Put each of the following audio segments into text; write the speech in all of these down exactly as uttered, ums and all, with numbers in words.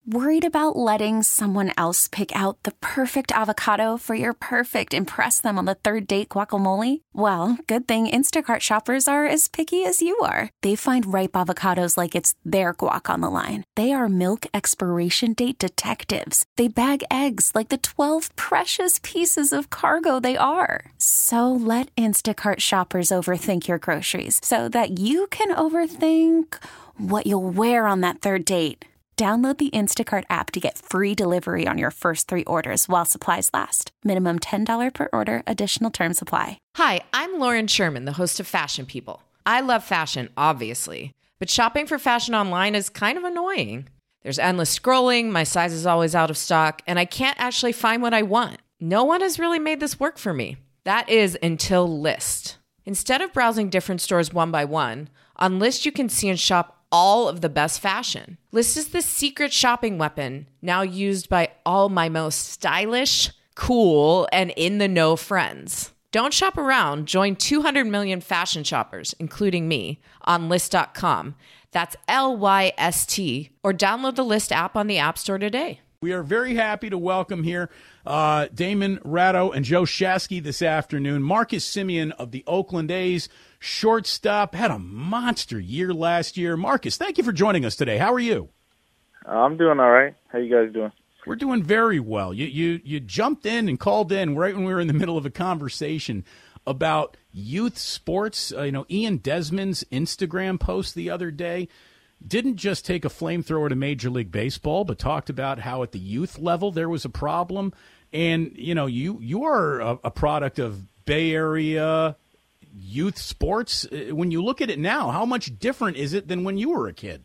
Worried about letting someone else pick out the perfect avocado for your perfect impress them on the third date guacamole? Well, good thing Instacart shoppers are as picky as you are. They find ripe avocados like it's their guac on the line. They are milk expiration date detectives. They bag eggs like the twelve precious pieces of cargo they are. So let Instacart shoppers overthink your groceries so that you can overthink what you'll wear on that third date. Download the Instacart app to get free delivery on your first three orders while supplies last. Minimum ten dollars per order. Additional terms apply. Hi, I'm Lauren Sherman, the host of Fashion People. I love fashion, obviously, but shopping for fashion online is kind of annoying. There's endless scrolling, my size is always out of stock, and I can't actually find what I want. No one has really made this work for me. That is until Lyst. Instead of browsing different stores one by one, on Lyst you can see and shop all of the best fashion. Lyst is the secret shopping weapon now used by all my most stylish, cool, and in-the-know friends. Don't shop around. Join two hundred million fashion shoppers, including me, on Lyst dot com. That's L Y S T, or download the Lyst app on the App Store today. We are very happy to welcome here uh, Damon Ratto and Joe Shasky this afternoon. Marcus Semien of the Oakland A's, shortstop, had a monster year last year. Marcus, thank you for joining us today. How are you? I'm doing all right. How you guys doing? We're doing very well. You you you jumped in and called in right when we were in the middle of a conversation about youth sports. Uh, you know, Ian Desmond's Instagram post the other day didn't just take a flamethrower to Major League Baseball, but talked about how at the youth level there was a problem. And, you know, you, you are a, a product of Bay Area youth sports. When you look at it now, how much different is it than when you were a kid?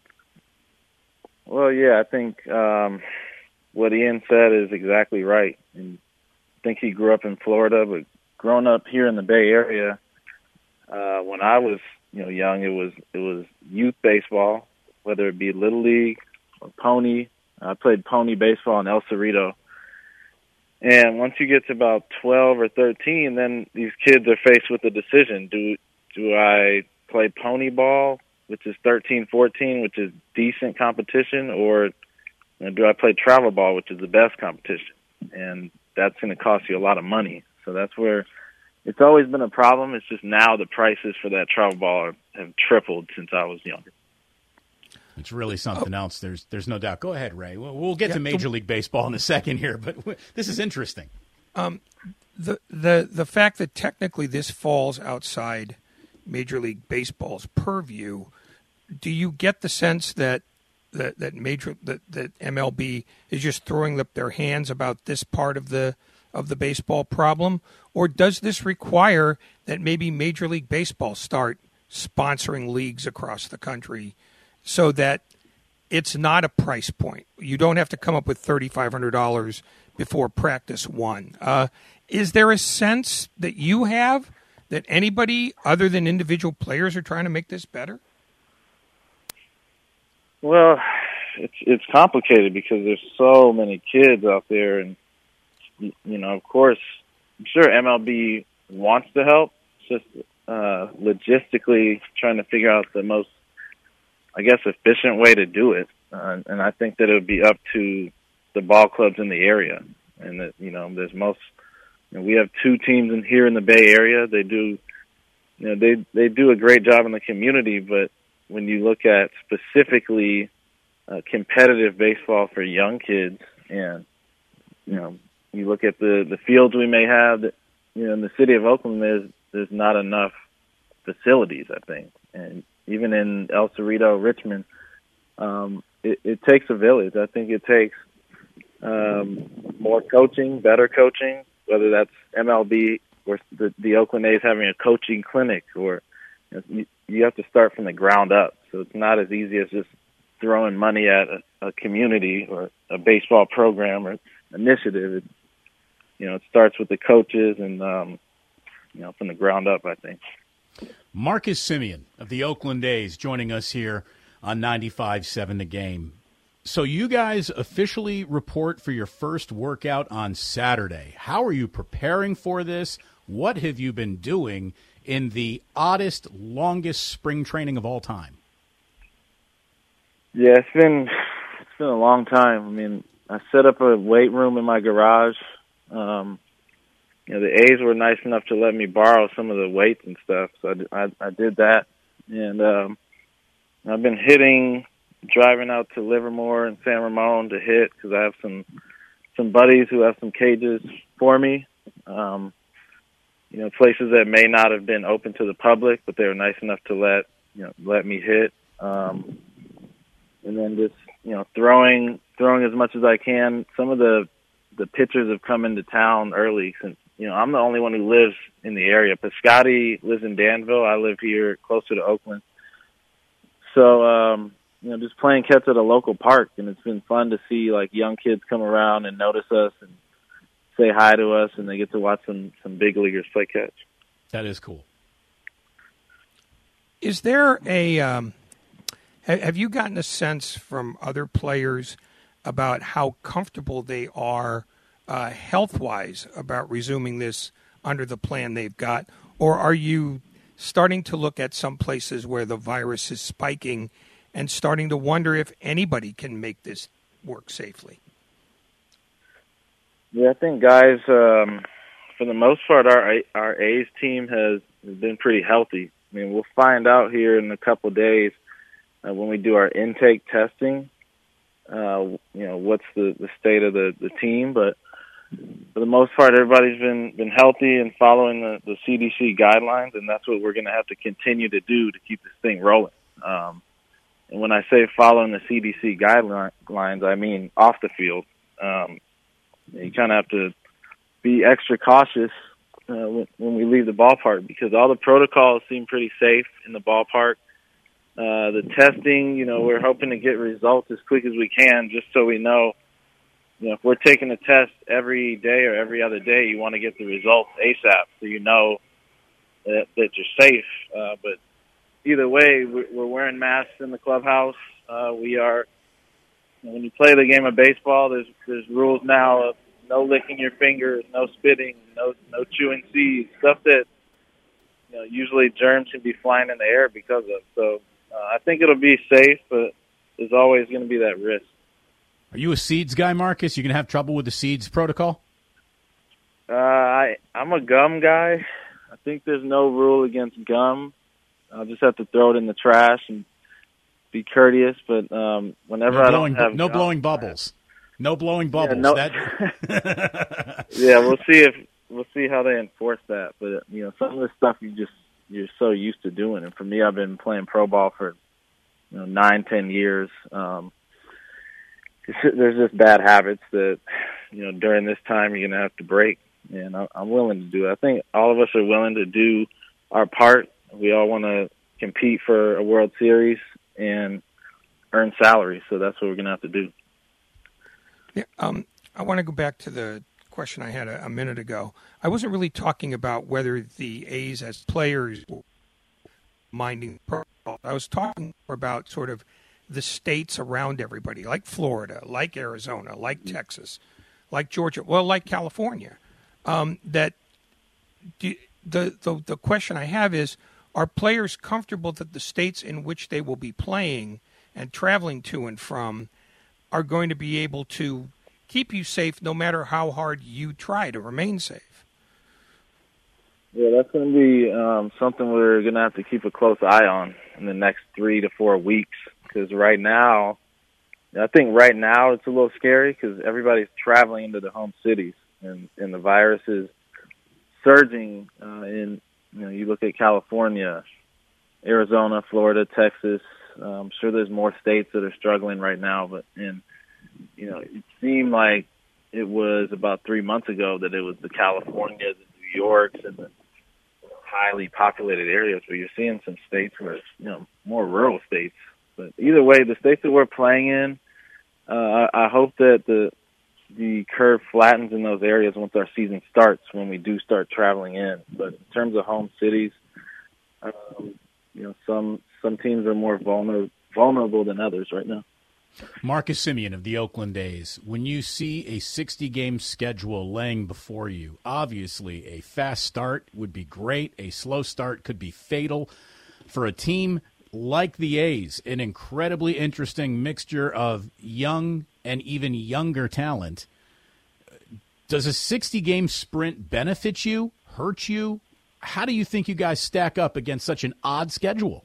Well, yeah, I think um, what Ian said is exactly right. And I think he grew up in Florida, but growing up here in the Bay Area, uh, when I was you know, young, it was it was youth baseball, whether it be Little League or Pony. I played Pony baseball in El Cerrito. And once you get to about twelve or thirteen, then these kids are faced with a decision. Do do I play Pony ball, which is thirteen, fourteen, which is decent competition, or you know, do I play travel ball, which is the best competition? And that's going to cost you a lot of money. So that's where it's always been a problem. It's just now the prices for that travel ball have tripled since I was younger. It's really something oh. else. There's there's no doubt. Go ahead, Ray. We'll, we'll get yeah, to Major League Baseball in a second here, but w- this is interesting. Um, the the the fact that technically this falls outside Major League Baseball's purview, do you get the sense that that that major that, that M L B is just throwing up their hands about this part of the of the baseball problem, or does this require that maybe Major League Baseball start sponsoring leagues across the country so that it's not a price point? You don't have to come up with three thousand five hundred dollars before practice one. Uh, is there a sense that you have that anybody other than individual players are trying to make this better? Well, it's it's complicated because there's so many kids out there, and you know, of course, I'm sure M L B wants to help. It's just uh, logistically trying to figure out the most, I guess, efficient way to do it. Uh, and I think that it would be up to the ball clubs in the area. And that, you know, there's most, you know, we have two teams in here in the Bay Area. They do, you know, they they do a great job in the community. But when you look at specifically uh, competitive baseball for young kids, and you know, you look at the, the fields we may have, that, you know, in the city of Oakland, there's there's not enough facilities, I think. And even in El Cerrito, Richmond, um, it, it takes a village. I think it takes um, more coaching, better coaching, whether that's M L B or the, the Oakland A's having a coaching clinic, or you know, you, you have to start from the ground up. So it's not as easy as just throwing money at a, a community or a baseball program or initiative. It, you know, it starts with the coaches and, um, you know, from the ground up, I think. Marcus Semien of the Oakland A's joining us here on ninety-five point seven The Game. So you guys officially report for your first workout on Saturday. How are you preparing for this? What have you been doing in the oddest, longest spring training of all time? Yeah, it's been it's been a long time. I mean, I set up a weight room in my garage. Um, you know, the A's were nice enough to let me borrow some of the weights and stuff, so I, I, I did that. And um, I've been hitting, driving out to Livermore and San Ramon to hit because I have some some buddies who have some cages for me. Um, you know, places that may not have been open to the public, but they were nice enough to let you know let me hit. Um, and then just you know throwing throwing as much as I can. Some of the the pitchers have come into town early since you know I'm the only one who lives in the area. Piscotti lives in Danville. I live here closer to Oakland. So um, you know, just playing catch at a local park, and it's been fun to see like young kids come around and notice us and say hi to us, and they get to watch some some big leaguers play catch. That is cool. Is there a um, have you gotten a sense from other players about how comfortable they are uh, health-wise about resuming this under the plan they've got, or are you starting to look at some places where the virus is spiking and starting to wonder if anybody can make this work safely? Yeah, I think guys, um, for the most part, our our A's team has, has been pretty healthy. I mean, we'll find out here in a couple of days uh, when we do our intake testing, uh, you know, what's the, the state of the, the team. But for the most part, everybody's been, been healthy and following the, the C D C guidelines, and that's what we're going to have to continue to do to keep this thing rolling. Um, and when I say following the C D C guidelines, I mean off the field. Um, You kind of have to be extra cautious uh, when, when we leave the ballpark because all the protocols seem pretty safe in the ballpark. Uh, the testing, you know, we're hoping to get results as quick as we can just so we know, you know, if we're taking a test every day or every other day, you want to get the results ASAP so you know that, that you're safe. Uh, but either way, we're, we're wearing masks in the clubhouse. Uh, we are When you play the game of baseball, there's there's rules now of no licking your fingers, no spitting, no no chewing seeds, stuff that you know usually germs can be flying in the air because of. So uh, I think it'll be safe, but there's always going to be that risk. Are you a seeds guy, Marcus? You going to have trouble with the seeds protocol? Uh, I I'm a gum guy. I think there's no rule against gum. I'll just have to throw it in the trash and be courteous, but um, whenever no I blowing, don't have no gum, blowing bubbles, no blowing bubbles. Yeah, no, that... yeah, we'll see if we'll see how they enforce that. But you know, some of the stuff you just you're so used to doing, and for me, I've been playing pro ball for you know nine, ten years. Um, there's just bad habits that you know during this time you're gonna have to break, and I'm willing to do it. I think all of us are willing to do our part. We all want to compete for a World Series and earn salary, so that's what we're going to have to do. Yeah, um, I want to go back to the question I had a, a minute ago. I wasn't really talking about whether the A's as players were minding protocol. I was talking about sort of the states around everybody, like Florida, like Arizona, like Texas, like Georgia, well, like California. Um, that do, the, the the question I have is, are players comfortable that the states in which they will be playing and traveling to and from are going to be able to keep you safe no matter how hard you try to remain safe? Yeah, that's going to be um, something we're going to have to keep a close eye on in the next three to four weeks because right now, I think right now it's a little scary because everybody's traveling into the home cities and, and the virus is surging uh, in You know, you look at California, Arizona, Florida, Texas. Uh, I'm sure there's more states that are struggling right now, but and you know, it seemed like it was about three months ago that it was the Californias, the New Yorks, and the highly populated areas where you're seeing some states where it's, you know, more rural states. But either way, the states that we're playing in, uh, I, I hope that the the curve flattens in those areas once our season starts, when we do start traveling in. But in terms of home cities, um, you know, some some teams are more vulnerable vulnerable than others right now. Marcus Semien of the Oakland A's, when you see a sixty-game schedule laying before you, obviously a fast start would be great. A slow start could be fatal. For a team like the A's, an incredibly interesting mixture of young and even younger talent. Does a sixty-game sprint benefit you, hurt you? How do you think you guys stack up against such an odd schedule?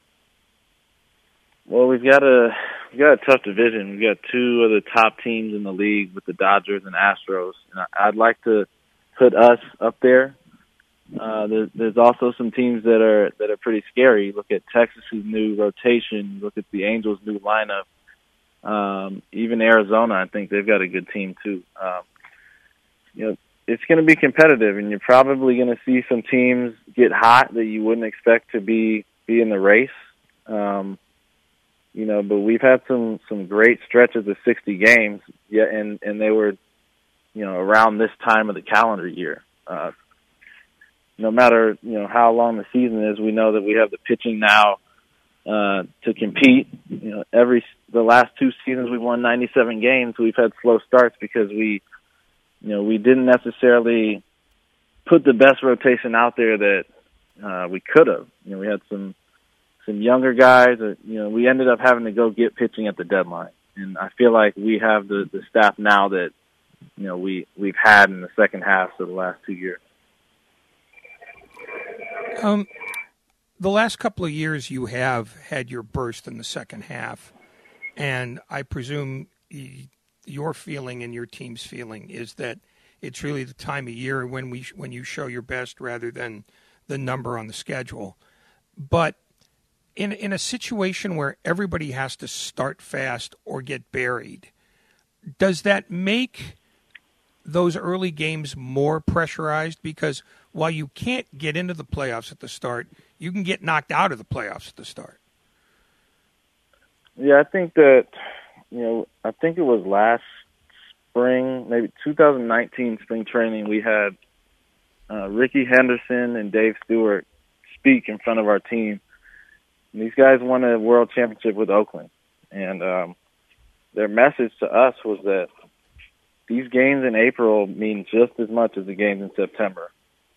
Well, we've got a we've got a tough division. We've got two of the top teams in the league with the Dodgers and Astros. And I'd like to put us up there. Uh, there's, there's also some teams that are that are pretty scary. Look at Texas's new rotation. Look at the Angels' new lineup. Um, even Arizona, I think they've got a good team too. Um, you know, it's going to be competitive, and you're probably going to see some teams get hot that you wouldn't expect to be be in the race. Um, you know, but we've had some some great stretches of sixty games, yeah, and and they were, you know, around this time of the calendar year. Uh, no matter, you know, how long the season is, we know that we have the pitching now uh, to compete. You know, every the last two seasons we've won ninety-seven games. We've had slow starts because we, you know, we didn't necessarily put the best rotation out there that uh, we could have. You know, we had some some younger guys. That, you know, we ended up having to go get pitching at the deadline, and I feel like we have the, the staff now that, you know, we we've had in the second half of the last two years. Um, the last couple of years you have had your burst in the second half, and I presume your feeling and your team's feeling is that it's really the time of year when we when you show your best rather than the number on the schedule. But in in a situation where everybody has to start fast or get buried, does that make those early games more pressurized? Because while you can't get into the playoffs at the start, you can get knocked out of the playoffs at the start. Yeah, I think that, you know, I think it was last spring, maybe two thousand nineteen spring training, we had uh, Ricky Henderson and Dave Stewart speak in front of our team. And these guys won a world championship with Oakland. And um, their message to us was that these games in April mean just as much as the games in September.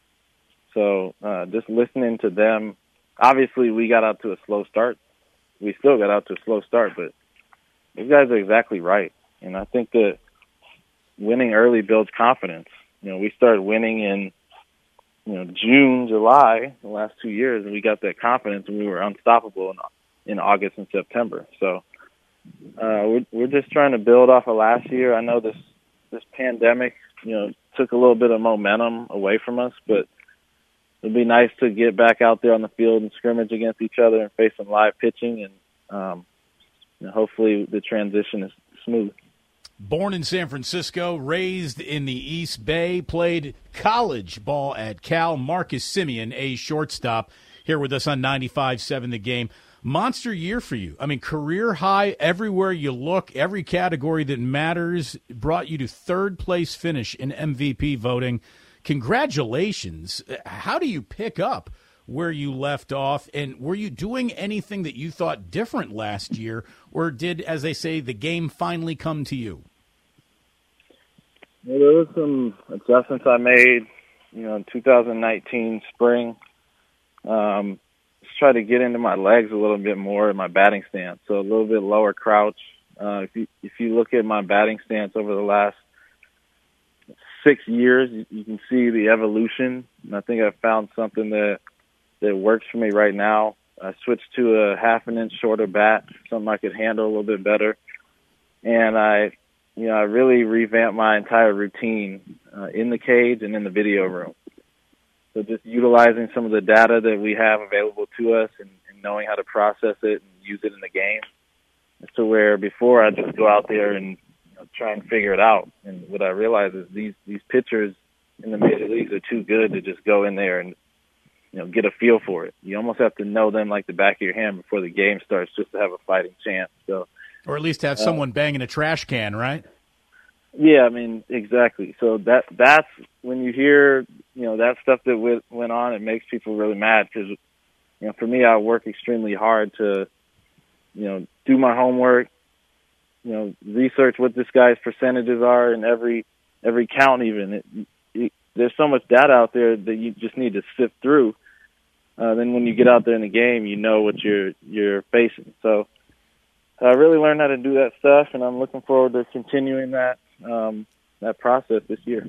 So uh, just listening to them, obviously we got out to a slow start. We still got out to a slow start, but these guys are exactly right. And I think that winning early builds confidence. You know, we started winning in, you know, June, July, the last two years, and we got that confidence, and we were unstoppable in, in August and September. So uh, we're, we're just trying to build off of last year. I know this this pandemic, you know, took a little bit of momentum away from us, but it'd be nice to get back out there on the field and scrimmage against each other and face some live pitching, and um, you know, hopefully the transition is smooth. Born in San Francisco, raised in the East Bay, played college ball at Cal. Marcus Semien, a shortstop, here with us on ninety-five seven The Game. Monster year for you. I mean, career high everywhere you look, every category that matters, brought you to third place finish in M V P voting. Congratulations. How do you pick up where you left off? And were you doing anything that you thought different last year, or did, as they say, the game finally come to you? Well, there was some adjustments I made, you know, in two thousand nineteen spring. Um, just try to get into my legs a little bit more in my batting stance, so a little bit lower crouch. Uh, if you if you look at my batting stance over the last six years, you, you can see the evolution, and I think I've found something that that works for me right now. I switched to a half an inch shorter bat, something I could handle a little bit better, and I, you know, I really revamped my entire routine uh, in the cage and in the video room. So just utilizing some of the data that we have available to us and, and knowing how to process it and use it in the game. To where before I just go out there and, you know, try and figure it out. And what I realize is these, these pitchers in the major leagues are too good to just go in there and, you know, get a feel for it. You almost have to know them like the back of your hand before the game starts just to have a fighting chance. So, or at least have uh, someone banging a trash can, right? Yeah, I mean, exactly. So that that's when you hear, you know, that stuff that went, went on, it makes people really mad because, you know, for me, I work extremely hard to, you know, do my homework, you know, research what this guy's percentages are in every every count even. It, it, there's so much data out there that you just need to sift through. uh, then when you get out there in the game, you know what you're you're facing. So I really learned how to do that stuff, and I'm looking forward to continuing that um, that process this year.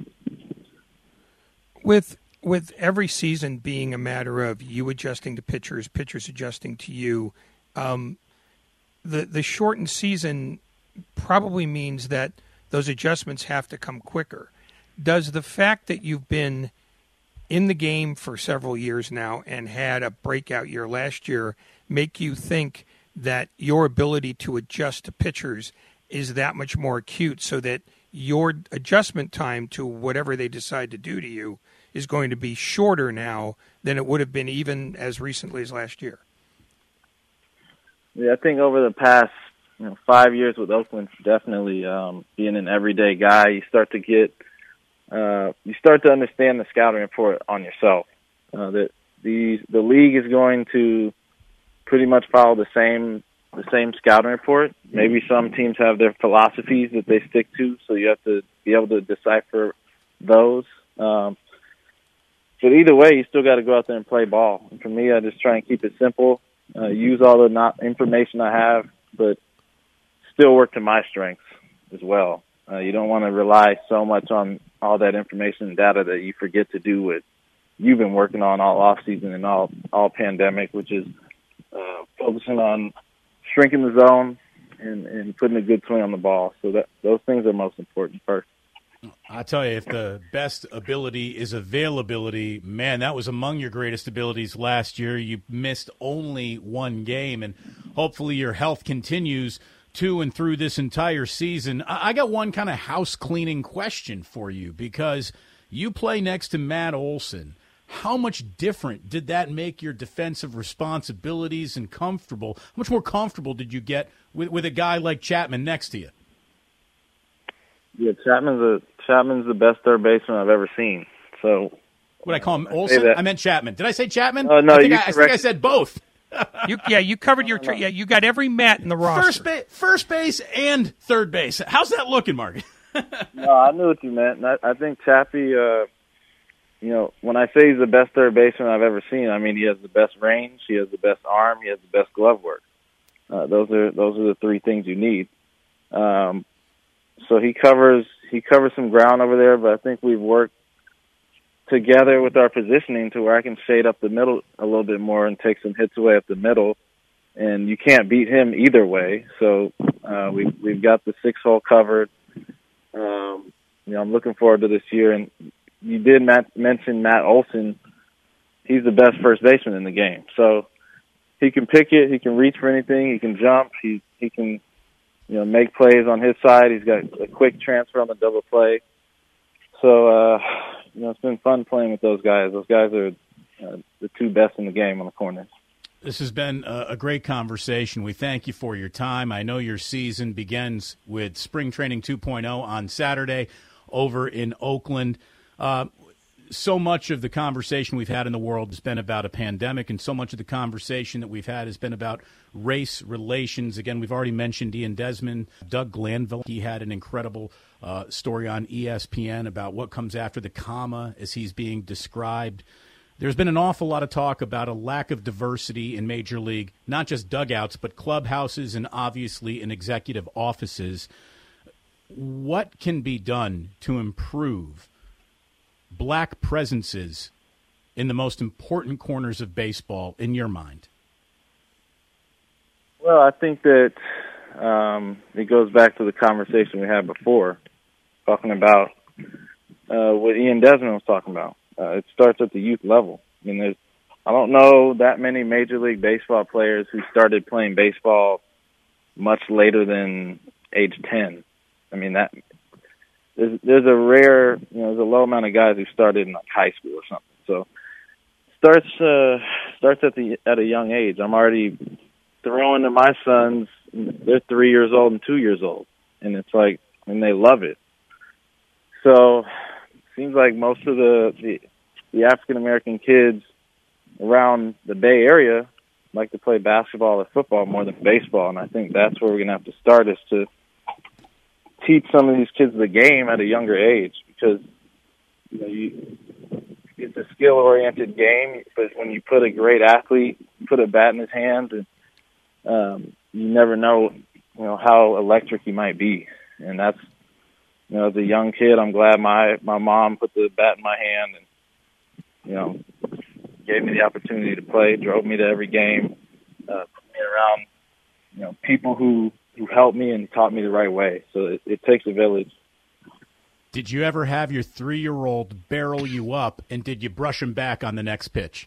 With with every season being a matter of you adjusting to pitchers, pitchers adjusting to you, um, the the shortened season probably means that those adjustments have to come quicker. Does the fact that you've been in the game for several years now and had a breakout year last year make you think that your ability to adjust to pitchers is that much more acute, so that your adjustment time to whatever they decide to do to you is going to be shorter now than it would have been even as recently as last year? Yeah, I think over the past you know, five years with Oakland, definitely um, being an everyday guy, you start to get, uh, you start to understand the scouting report on yourself. Uh, that the the league is going to pretty much follow the same the same scouting report. Maybe some teams have their philosophies that they stick to, so you have to be able to decipher those. Um, but either way, you still got to go out there and play ball. And for me, I just try and keep it simple, uh, use all the not information I have, but still work to my strengths as well. Uh, you don't want to rely so much on all that information and data that you forget to do what you've been working on all off season and all all pandemic, which is uh, focusing on shrinking the zone and, and putting a good swing on the ball. So that those things are most important first. I tell you, if the best ability is availability, man, that was among your greatest abilities last year. You missed only one game, and hopefully your health continues to and through this entire season. I got one kind of house cleaning question for you, because you play next to Matt Olson. How much different did that make your defensive responsibilities and comfortable? How much more comfortable did you get with, with a guy like Chapman next to you? Yeah, Chapman's a Chapman's the best third baseman I've ever seen. So, would I call him Olson? I, I meant Chapman. Did I say Chapman? Oh, no, I think you I, I think I said both. you, yeah, you covered your tra- yeah. You got every Matt in the roster. First base, first base, and third base. How's that looking, Mark? No, I knew what you meant. And I, I think Chappie. Uh, you know, when I say he's the best third baseman I've ever seen, I mean he has the best range, he has the best arm, he has the best glove work. Uh, those are those are the three things you need. Um, so he covers he covers some ground over there, but I think we've worked together with our positioning to where I can shade up the middle a little bit more and take some hits away up the middle, and you can't beat him either way. So uh, we we've got the six hole covered. Um, you know, I'm looking forward to this year. And you did Matt, mention Matt Olson. He's the best first baseman in the game. So he can pick it. He can reach for anything. He can jump. He he can, you know, make plays on his side. He's got a quick transfer on the double play. So, uh, you know, it's been fun playing with those guys. Those guys are uh, the two best in the game on the corners. This has been a, a great conversation. We thank you for your time. I know your season begins with Spring Training two point oh on Saturday over in Oakland. Uh, so much of the conversation we've had in the world has been about a pandemic, and so much of the conversation that we've had has been about race relations. Again, we've already mentioned Ian Desmond, Doug Glanville. He had an incredible uh, story on E S P N about what comes after the comma as he's being described. There's been an awful lot of talk about a lack of diversity in Major League, not just dugouts, but clubhouses and obviously in executive offices. What can be done to improve black presences in the most important corners of baseball, in your mind? Well, I think that um, it goes back to the conversation we had before, talking about uh, what Ian Desmond was talking about. Uh, it starts at the youth level. I mean, there's, I don't know that many Major League Baseball players who started playing baseball much later than age ten. I mean, that there's, there's a rare, you know, there's a low amount of guys who started in like high school or something. So starts uh, starts at the at a young age. I'm already throwing to my sons. They're three years old and two years old, and it's like, and they love it. So seems like most of the, the the African American kids around the Bay Area like to play basketball or football more than baseball, and I think that's where we're gonna have to start, is to teach some of these kids the game at a younger age, because you know you it's a skill-oriented game, but when you put a great athlete, put a bat in his hands, and um, you never know, you know, how electric he might be. And that's, you know, as a young kid, I'm glad my, my mom put the bat in my hand and, you know, gave me the opportunity to play, drove me to every game, uh, put me around, you know, people who, who helped me and taught me the right way. So it, it takes a village. Did you ever have your three-year-old barrel you up, and did you brush him back on the next pitch?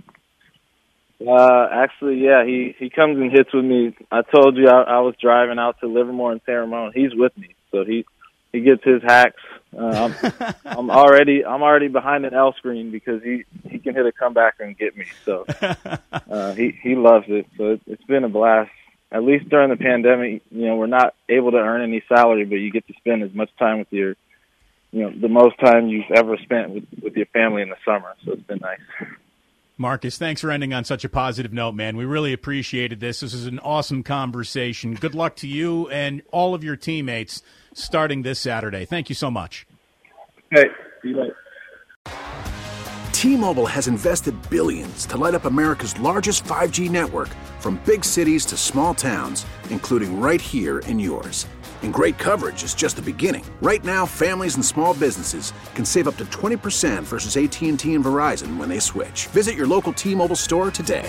Uh, actually, yeah, he, he comes and hits with me. I told you I, I was driving out to Livermore and San Ramon. He's with me, so he he gets his hacks. Uh, I'm, I'm already I'm already behind an L screen because he, he can hit a comebacker and get me. So uh, he he loves it. So it, it's been a blast. At least during the pandemic, you know, we're not able to earn any salary, but you get to spend as much time with your, you know, the most time you've ever spent with, with your family in the summer. So it's been nice. Marcus, thanks for ending on such a positive note, man. We really appreciated this. This is an awesome conversation. Good luck to you and all of your teammates starting this Saturday. Thank you so much. Hey, see you later. T-Mobile has invested billions to light up America's largest five G network, from big cities to small towns, including right here in yours. And great coverage is just the beginning. Right now, families and small businesses can save up to twenty percent versus A T and T and Verizon when they switch. Visit your local T-Mobile store today.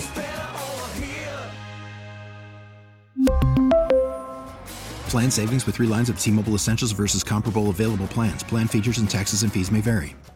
Plan savings with three lines of T-Mobile Essentials versus comparable available plans. Plan features and taxes and fees may vary.